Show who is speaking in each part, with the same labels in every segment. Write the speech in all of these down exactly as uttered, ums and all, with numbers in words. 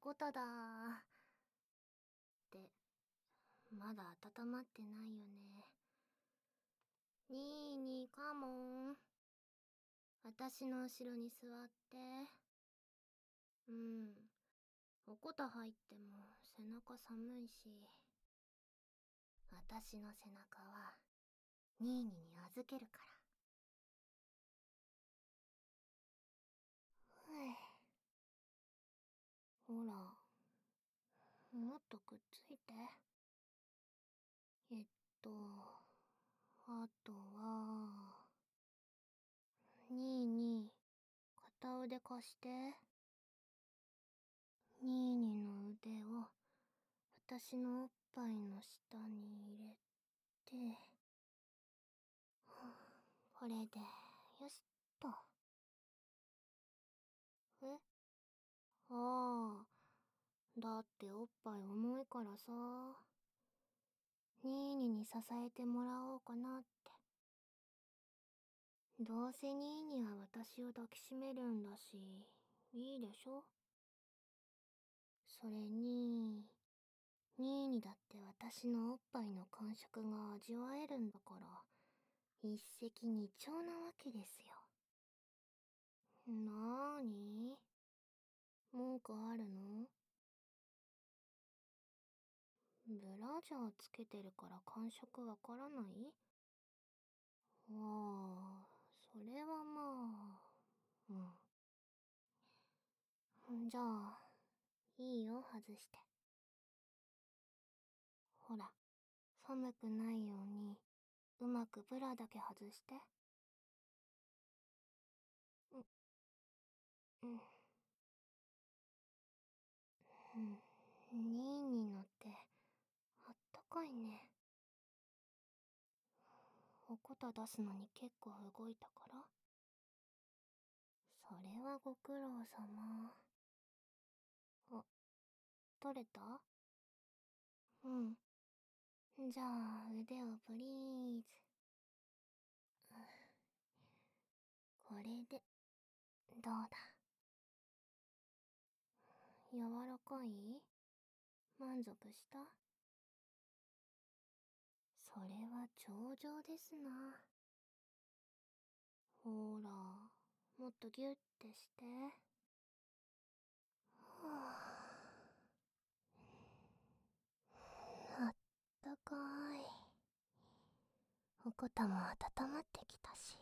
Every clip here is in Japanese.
Speaker 1: こただー。って、まだ温まってないよね。にーにーカモン。私の後ろに座って。うん。おこた入っても背中寒いし。私の背中は、ニーニーに預けるから。ふぅ。ほら、もっとくっついて。えっと、あとは、にーにー、片腕貸して。にーにーの腕を、私のおっぱいの下に入れて、これで、よしっと。えああ、だっておっぱい重いからさ。ニーニーに支えてもらおうかなって。どうせニーニーは私を抱きしめるんだし、いいでしょ。それに、ニーニーだって私のおっぱいの感触が味わえるんだから、一石二鳥なわけですよ。なーに文句あるの？ブラジャーつけてるから感触わからない？ああ、それはまあ、うん。じゃあ、いいよ、外して。ほら、寒くないように、うまくブラだけ外して。う、うん、うん。ニーニーのってあったかいね。おこた出すのに結構動いたから？それはご苦労様。あ、取れた？うん。じゃあ、腕をプリーズ。これで、どうだ？柔らかい？満足した？それは頂上ですな。ほら、もっとギュッてして。はあ、あったかい。おこたも温まってきたし。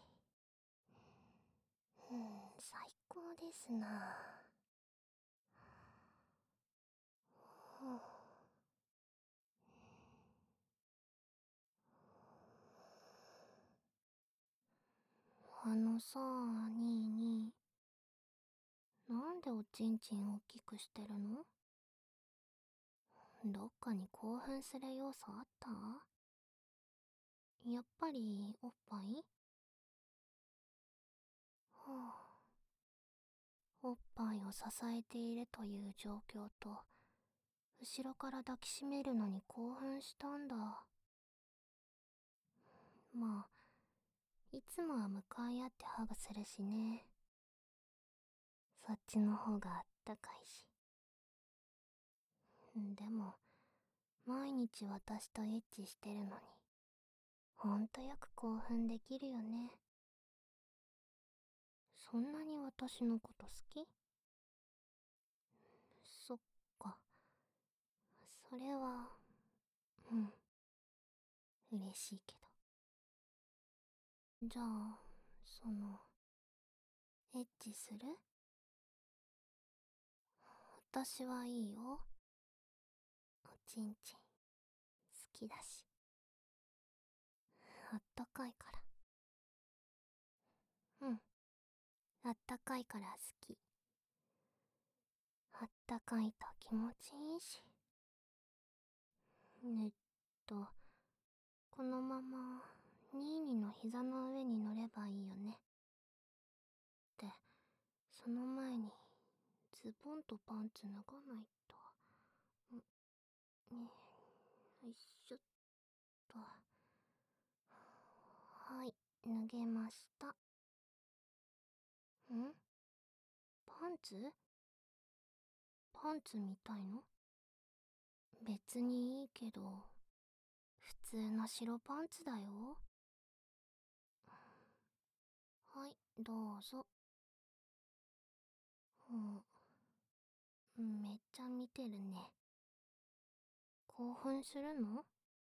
Speaker 1: うん、最高ですな。はあ、あのさ、にーにー。なんでおちんちん大きくしてるの？どっかに興奮する要素あった？やっぱりおっぱい？はあ、おっぱいを支えているという状況と、後ろから抱きしめるのに興奮したんだ。まあ、いつもは向かい合ってハグするしね。そっちの方があったかいし。でも、毎日私とエッチしてるのに、ほんとよく興奮できるよね。そんなに私のこと好き？そっか。それは、うん、嬉しいけど。じゃあ、その、エッチする？私はいいよ。おちんちん、好きだし。あったかいから。うん。あったかいから好き。あったかいと気持ちいいし。えっと、このまま、ニーニーの膝の上に乗ればいいよね。で、その前に、ズボンとパンツ脱がないと。ん、ねよいしょっと。はい、脱げました。ん？パンツ？パパンツ見たいの？別にいいけど、普通の白パンツだよ。はい、どうぞ。うん、めっちゃ見てるね。興奮するの？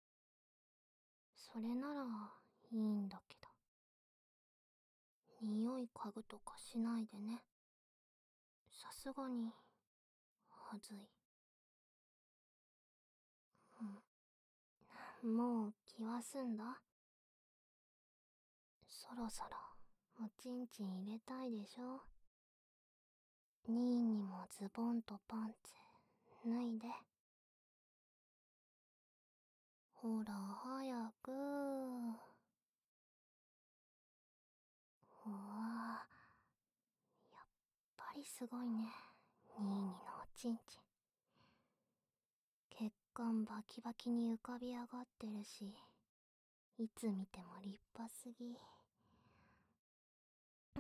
Speaker 1: それならいいんだけど。匂い嗅ぐとかしないでね。さすがに、はずい。うん、もう気は済んだ？そろそろおちんちん入れたいでしょ？ニーにもズボンとパンツ脱いで。ほら早く。うわぁ、やっぱりすごいね、ニーニのおちんちん。血管バキバキに浮かび上がってるし、いつ見ても立派すぎ。うん。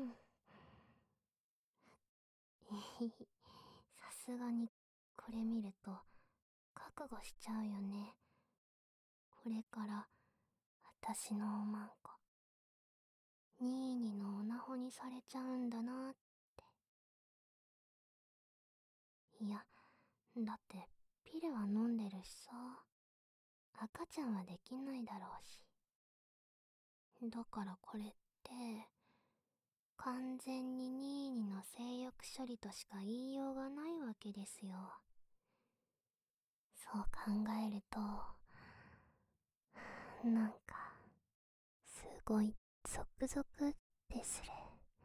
Speaker 1: えひひ、さすがにこれ見ると覚悟しちゃうよね。これから私のおまんこ、ニーニのおなほにされちゃうんだなって。いや、だってピルは飲んでるしさ、赤ちゃんはできないだろうし。だからこれって完全にニーニの性欲処理としか言いようがないわけですよ。そう考えるとなんかすごいゾクゾクってする。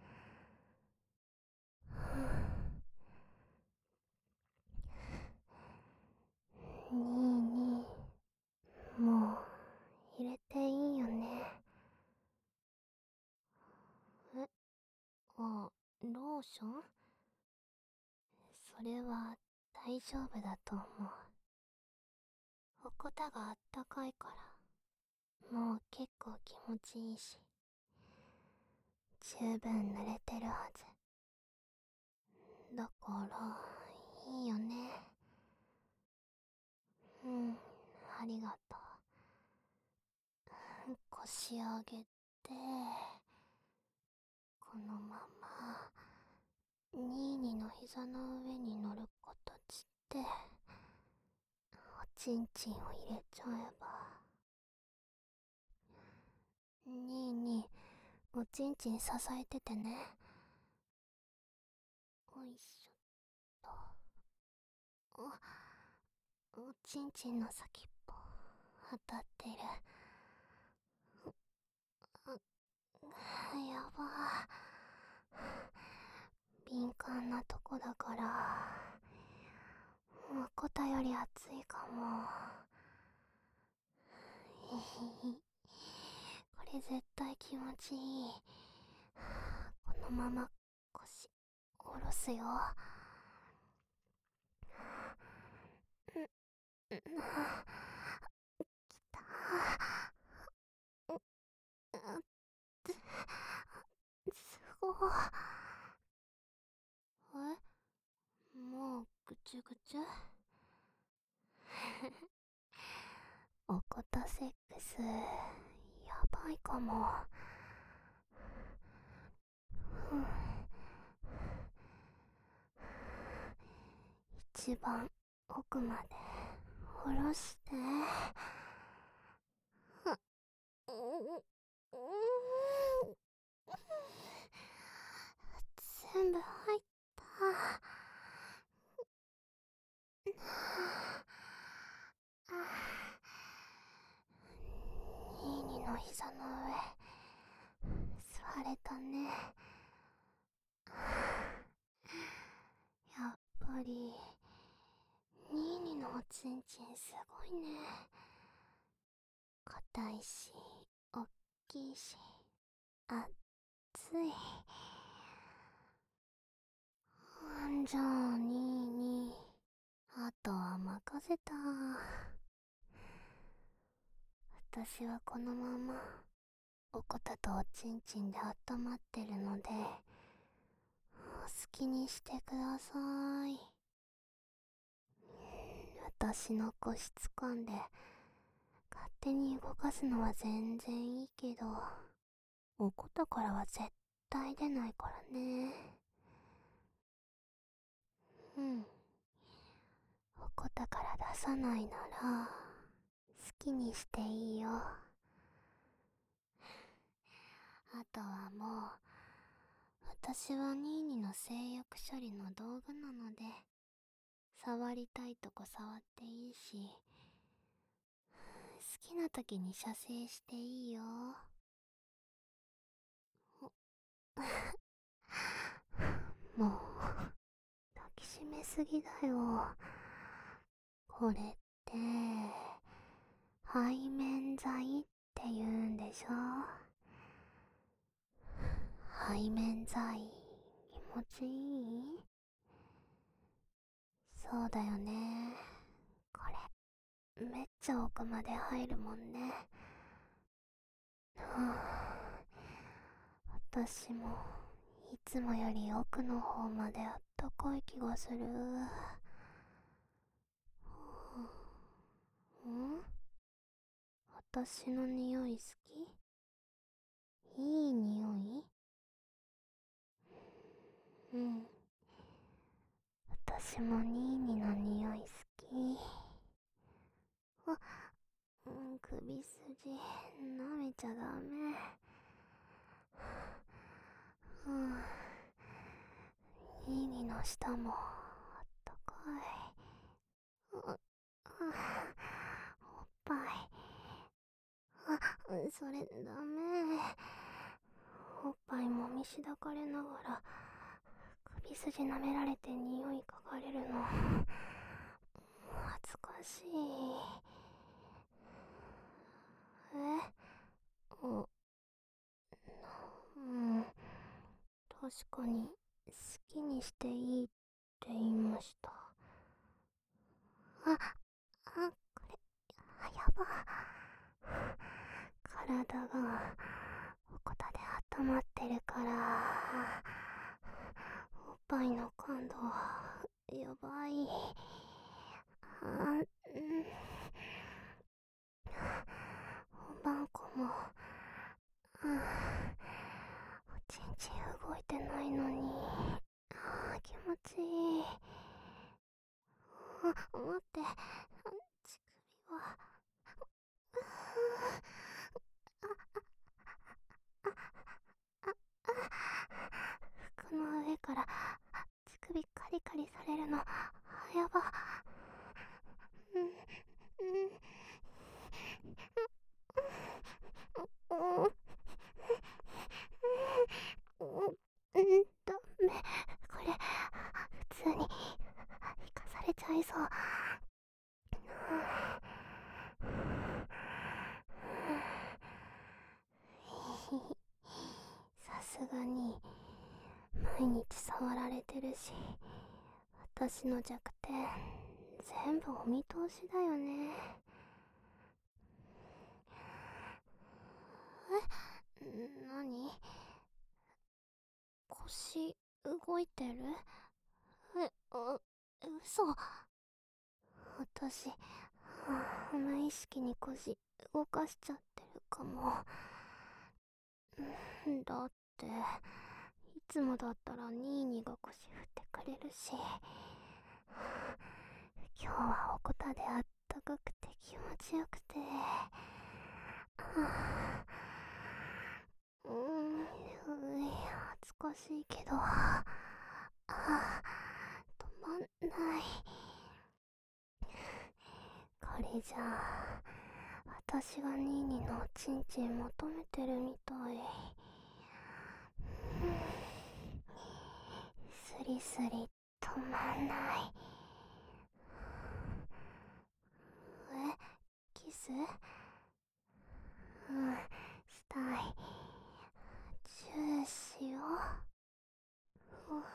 Speaker 1: にーにー、もう入れていいよね？え、あ、ローション？それは大丈夫だと思う。おこたがあったかいから、もう結構気持ちいいし、十分濡れてるはず。だからいいよね。うん、ありがとう。腰上げて、このままニーニの膝の上に乗る形でおちんちんを入れちゃえば。ニーニおちんちん支えててね。おいしょっと。お、おちんちんの先っぽ当たってる。やば、敏感なとこだからまこたより熱いかも。へへへ、これ絶対気持ちいい。このまま腰下ろすよ。ん、ん、きた。すごい。え、もうぐちゅぐちゅ？おこたセックスやばいかも。うん、一番奥まで下ろして。うん、うん、全部入った。ニーニの膝の上座れたね。やっぱりニーニのおちんちんすごいね。硬いしおっきいし熱い。んじゃあニーニー、あとは任せた。私はこのままおこたとおちんちんで温まってるのでお好きにしてください。 私の個室間で勝手に動かすのは全然いいけど、おこたからは絶対出ないからね。うん。おこたから出さないなら好きにしていいよ。あとはもう、私はニーニの性欲処理の道具なので、触りたいとこ触っていいし、好きな時に射精していいよ。もう抱きしめすぎだよ。これって背面剤って言うんでしょ。背面剤気持ちいい？そうだよね。これめっちゃ奥まで入るもんね。はあ、私もいつもより奥の方まであったかい気がする。ん？私の匂い好き？いい匂い？うん。私もニーニの匂い好き。あ、うん、首筋舐めちゃダメ。うん。ニーニの舌もあったかい。あ、あ、おっぱい。あ、それダメ。おっぱいもみしだかれながら首筋舐められて匂い嗅がれるの恥ずかしい。え？あ、うん、確かに好きにしていいって言いました。あ、あ、これやば。体がおこたで温まってるからおっぱいの感度やばい。あ、うん、おばんこも、うん、おちんちん動いてないのに、あ、気持ちいい。あ、待って、乳首は、服の上から乳首カリカリされるの、やば。うん、うん、うん、うん、ダメ。これ、普通に、生かされちゃいそう。さすがに、毎日触られてるし、私の弱点、全部お見通しだよね。え、なに？腰、動いてる？え、あ、嘘。私、無意識に腰、動かしちゃってるかも。だって、いつもだったらニーニが腰振ってくれるし、今日はおこたであったかくて気持ちよくて、うーん、恥ずかしいけど、あ、止まんない。これじゃあ、私がニーニのおちんちん求めてるみたい。スリスリ止まんない。え、キス？うん、したい。チューしよう。う、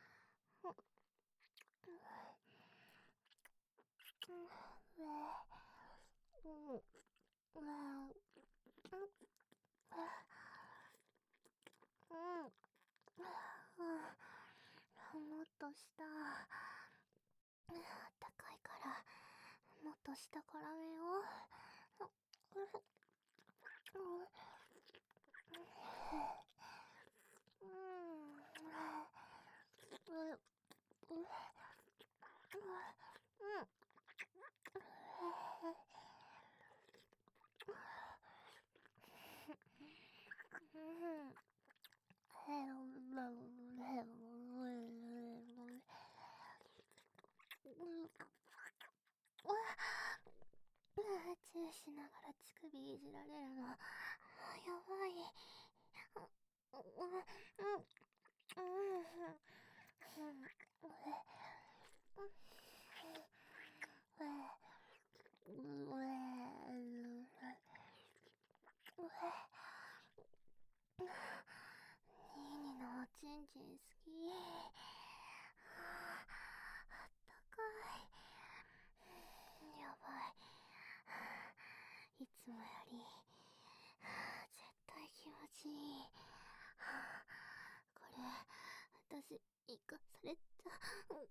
Speaker 1: うん、うん、もっとした。あったかいからもっと下から見よう。チューしながら乳首いじられるのやばい。ニーニのおちんちん好き。あったかい。やばい。いつもより絶対気持ちいい。これ私生かされちゃう。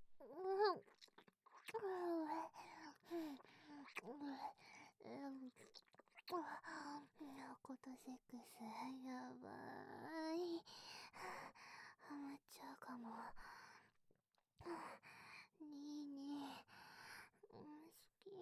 Speaker 1: ことセックスやばい。ハマっちゃうかも。ニーニー好き。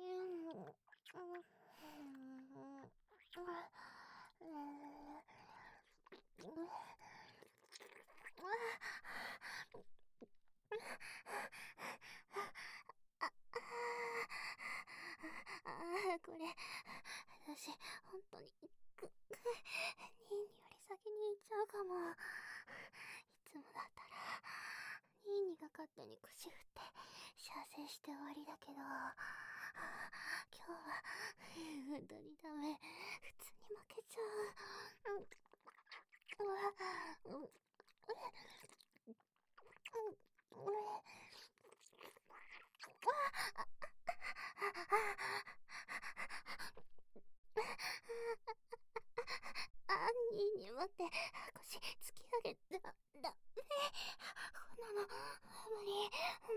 Speaker 1: これ私本当にニーニーより先に行っちゃうかも。いつもだったらニーニーが勝手に腰振って射精して終わりだけど、今日は本当にダメ。普通に負けちゃう。うわうあ、ニーニー待って、腰突き上げた。だめ。こんなの無理。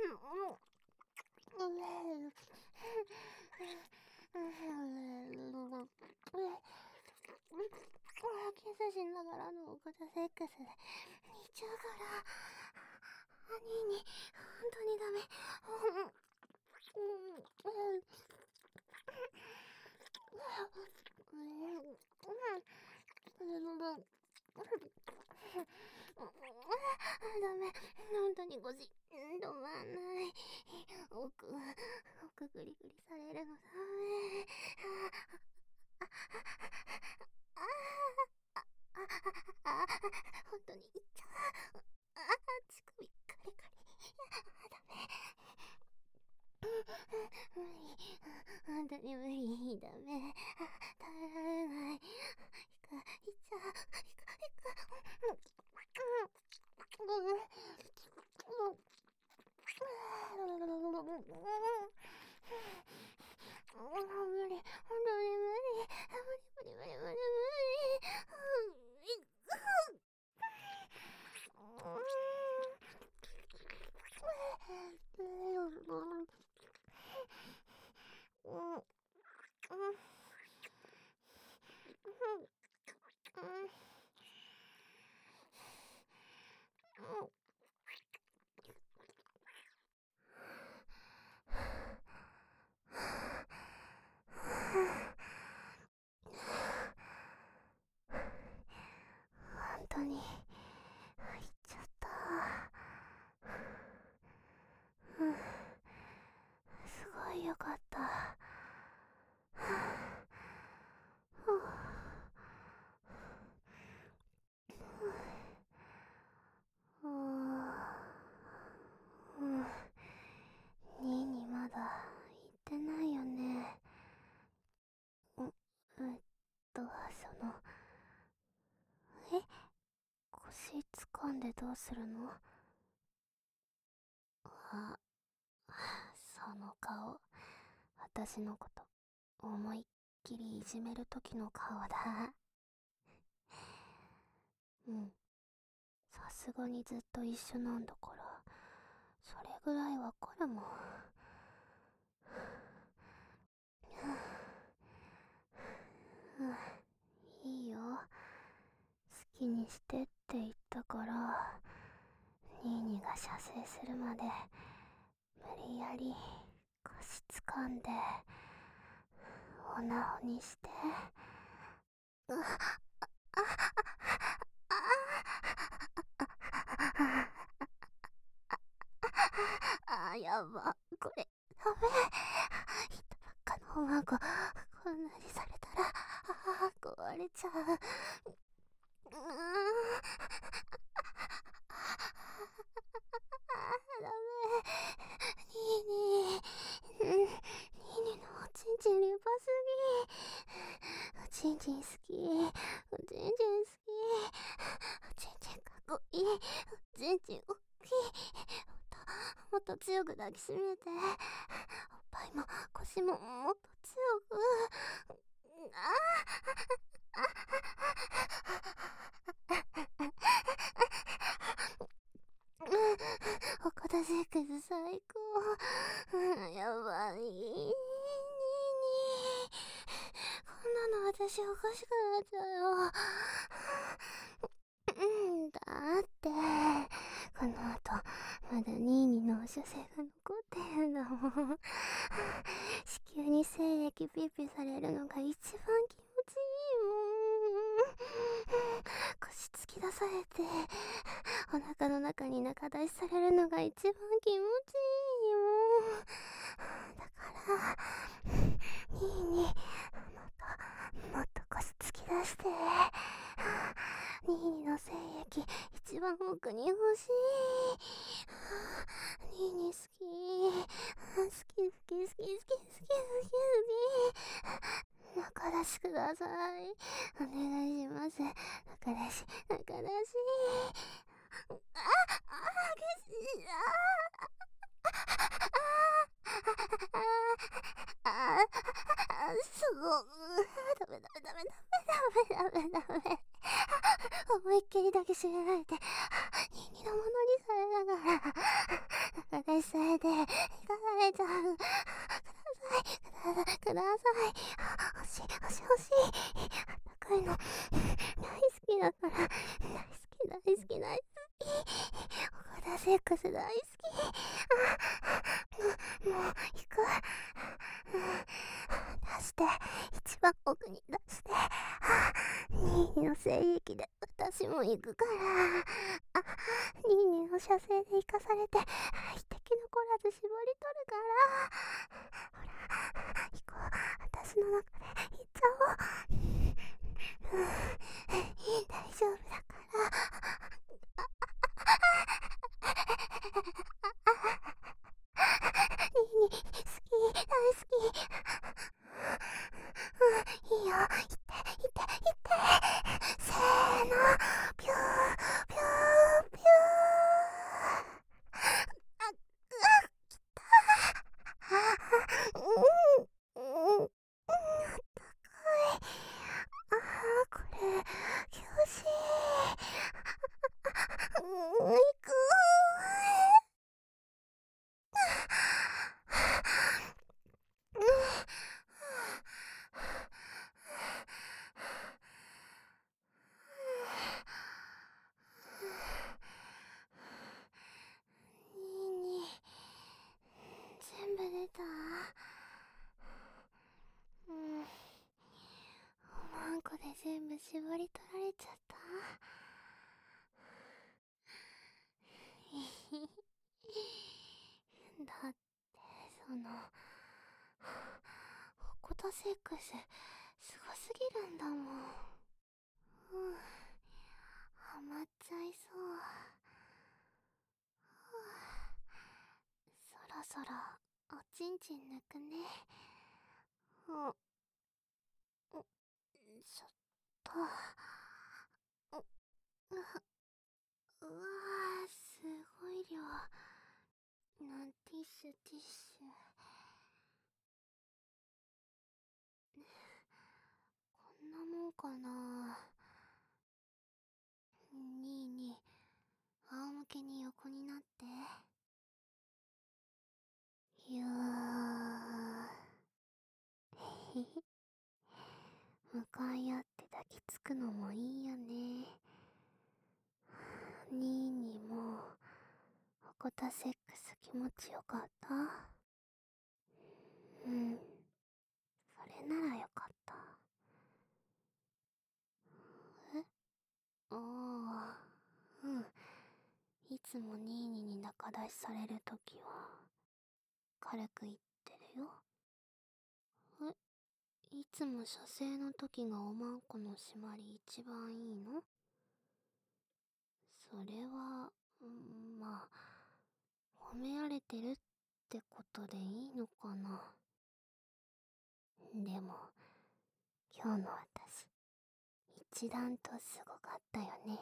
Speaker 1: キスしながらのおことセックスで似ちゃうから。ニーニー本当にダメ。ダメ、本当に腰止まんない。奥奥グリグリされるのダメ。ああ本当にいっちゃう。ああ乳首カリカリ。ダメ。無理。本当に無理。ダメ。耐えられない。いく、いっちゃう。いく、いく。うん。無理。本当に無理。無理無理無理無理無理。本当に行っちゃった。うん、すごいよかった。うん、ニーニーまだ行ってないよね。う、えっと、その、え、腰掴んでどうするの？あ、その顔、私のこと思いっきりいじめる時の顔だ。うん、さすがにずっと一緒なんだから、それぐらいわかるもん。 うん、いいよ。好きにしてって言ったから、ニーニーが射精するまで無理やり腰掴んでオナホにして。うああああ、やば、これダメ。人ばっかのおまごこんなにされたら、ああ、壊れちゃう。うーん、ダメ。ニーニー、ニーニーのおちんちん立派すぎ。おちんちん好き、おちんちん好き、おちんちんかっこいい、おちんちんおっきい。もっと強く抱きしめて、おっぱいも腰ももっと強く。ああおこたセックス最高。うん、やばい。にーにーこんなの私おかしくなっちゃうよ。うんだって、この後、まだニーニーのお射精が残ってるんだもん。子宮に精液ピッピされるのが一番気持ちいいもん。腰突き出されて、お腹の中に中出しされるのが一番気持ちいいもん。だから、ニーニー、もっと、もっと腰突き出して。ニーニーの精液一番奥に欲しい。ニーニー好き。好き好き好き好き好き好き好き。中出しください。お願いします。中出し、中出し。あ、あ、激しい。ああ、ああ、すごい。ダメダメダメダメダメダメダメ。思いっきり抱きしめられて、ニーニーのものにされながら、中出しされて、引かされちゃう。ください、ください、ください。欲しい、欲しい、欲しい。あったかいの、大好きだから、大好き、大好き、大好き。おこだセックス大好き。もう、行く。出して、一番奥に出して、ニーニーの精液で私も行くから。あ、ニーニーの射精で生かされて、一滴残らず絞り取るから。ほら、行こう。私の中で行っちゃおう。大丈夫だから。ニーニー、好き、大好き。うん、いいよ。行って、行って、行って。せーの。ピュー、ピュー、ピュー。あ、うわ、来た。うん、うん、うん、あったかい。ああ、これ、気持ちいい。うん、行く。うんにーにー、全部出た。うん、おまんこで全部絞り取られちゃった。だってそのおこたセックスすごすぎるんだもん。うん、ハマっちゃいそう。そろそろおちんちん抜くね。うん、ちょっと。ううわー、すごい量。なんティッシュティッシュ。こんなもんかな。にーにー、仰向けに横になって。ゆー。 向かい合って抱きつくのもいいよね。ニーニーも、おこたセックス気持ちよかった？うん。それならよかった。えああ、うん。いつもニーニーに仲出しされるときは、軽く言ってるよ。え、いつも射精の時がおまんこの締まり一番いいの？それは、うん、まあ、褒められてるってことでいいのかな。でも、今日の私、一段とすごかったよね。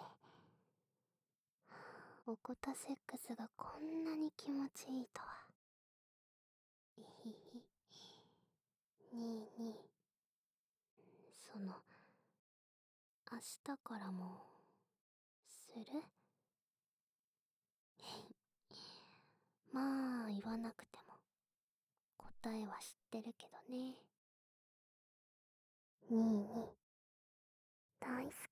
Speaker 1: おこたセックスがこんなに気持ちいいとは。いひひ。にいに。その、明日からも、する？まあ、言わなくても、答えは知ってるけどね。にいに、大好